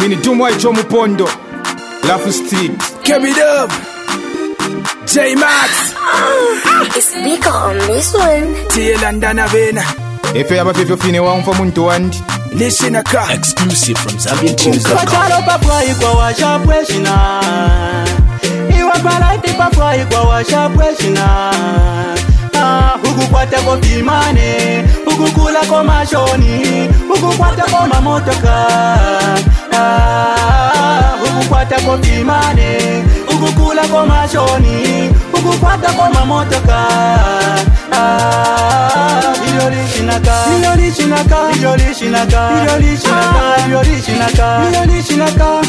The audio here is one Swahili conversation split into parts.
Mini Tumwa Icho Mupondo Lafu Street Kevin Dub J-Max It's Bika on this one. TL and Dana Vena Efe yaba fefyo fine wa mfa muntu wandi Lishinaka Exclusive from ZambianTunes.com. Pachalo papwa ikwa washapweshina Iwa palaiti papwa ikwa washapweshina Huku kwata ko pimane Huku kula ko mashoni Huku kwata ko mamotoka Huku kwata ko pimane Huku kula ko mashoni Huku kwata ko mamotoka Iyolishinaka Iyolishinaka Iyolishinaka Iyolishinaka Iyolishinaka Iyolishinaka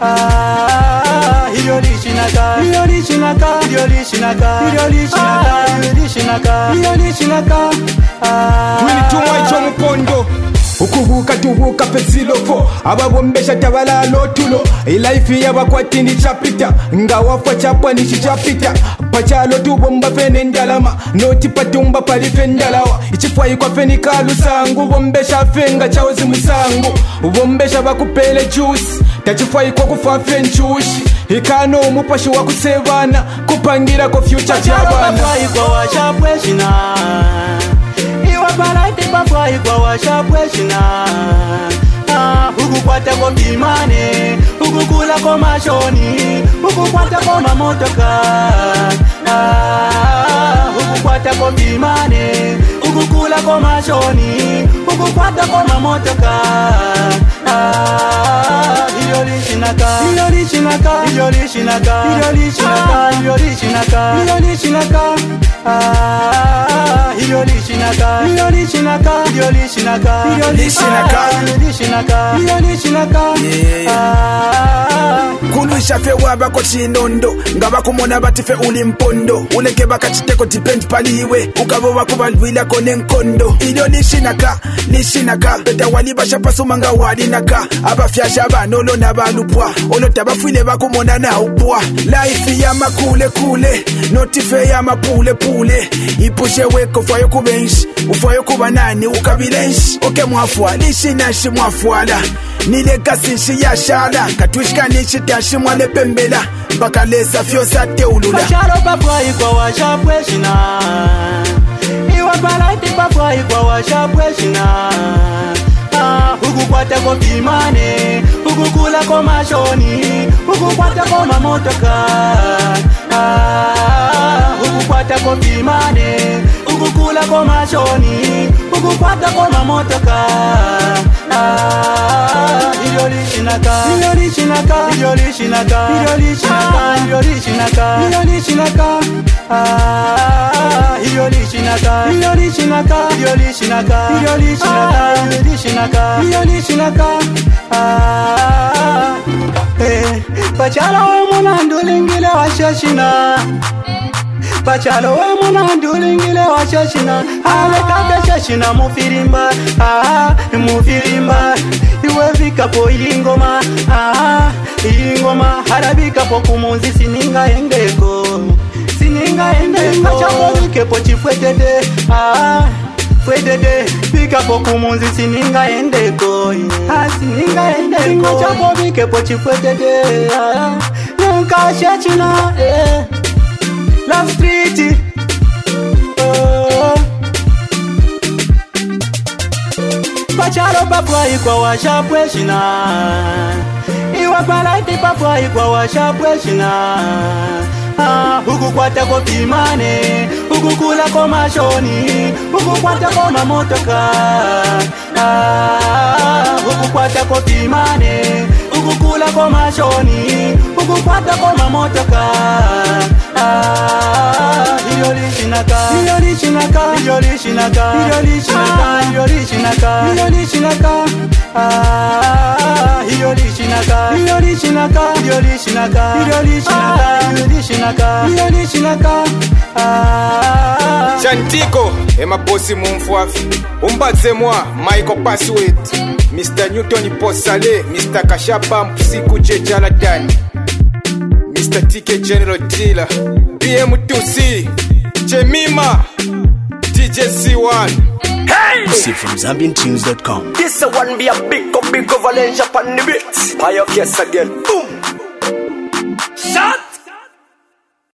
Iyolishinaka Iyolishinaka Iyolishinaka Iyolishinaka Iyolishinaka Mini Tumwa Icho Mupondo Ukubuka tubuka pezilofo Ababombesha tabala lotulo Ilaifi ya wakwati ni chapita Nga wafa chapa ni chichapita Pachalo tubomba fene ndalama Noti patumba palife ndalawa Ichifwayi kwa feni kalu sangu Bombesha fenga chaozi musangu Bombesha bakupele juice Tachifwayi kwa kufafe nchushi Ikano mupashi wa kusevana Kupangira kwa future chabana Pachalo kwa washapweshina Palaiti papwa ikwa washapweshina Huku kwata ko pimane Huku kula ko mashoni Huku kwata ko mamotoka Huku kwata ko pimane Huku kula ko mashoni Huku kwata ko mamotoka Iyolishinaka Iyolishinaka Iyolishinaka Iyolishinaka Iyolishinaka Iyolishinaka Iyolishinaka Iyolishinaka Iyolishinaka Iyolishinaka Iyolishinaka Kunuisha fe wabako chinondo Ngaba kumona batife uli mpondo Uleke bakachiteko depend paliwe Ukabo wakubalwila kone nkondo Iyolishinaka Lishinaka Beta wali bashapasumanga walinaka Abafyasha banolo na balupwa Olota bafwile bakumona na upwa Life ya makule kule Notife ya mapule pule Ipushe weko fwayo kubenshi Ufayo kubanani ukabilenshi Oke mwafwa lishinashi mwafwala Nile kasinshi ya shala Katwishka nishi tashi mwale pembela Baka lesa fyo sate ulula Pachalo papwa ikwa washapweshina Iwa palaiti papwa ikwa washapweshina Huku kwata ko pimane Huku kula ko mashoni Huku kwata ko mamotoka Huku kwata ko pimane Huku kula ko mashoni Huku kwata ko mamotoka Iyolishinaka Iyolishinaka Iyolishinaka Iyolishinaka Iyolishinaka Iyolishinaka Iyolishinaka Iyolishinaka Iyolishinaka Iyolishinaka Iyolishinaka Pachalo we muna ndulingile washashina Pachalo we muna ndulingile washashina Alekate shashina mufirimba Mufirimba Iwe vikapo ilingoma Ilingoma Harabika po kumunzi sininga endeko Sininga endeko Pachalo vikepo chifwetede Fwedede Vikapo kumunzi sininga endeko Sininga endeko Singa chapo vikepo chifwetede Nyanka shachina Love Street Pachalo papwa ikwa washapweshina Iwa palaiti papwa ikwa washapweshina Huku kwata ko pimane Huku kula ko mashoni Huku kwata ko mamotoka Huku kwata ko pimane Huku kula ko mashoni Huku kwata ko mamotoka Iyolishinaka Iyolishinaka Iyolishinaka Iyolishinaka Iyolishinaka Iyolishinaka Iyolishinaka Iyolishinaka Iyolishinaka Iyolishinaka Iyolishinaka Chantiko Emabosi mumfuafi Umbatse mwa Michael Password Mr. Newton Posale Mr. Kashapa Mpsiku Jejala Dani Mr. TK General Dealer BM2C Jemima DJ C1 Hey! Exclusive from ZambianTunes.com. This one be a big Valencia on the beat. By your case again. Boom.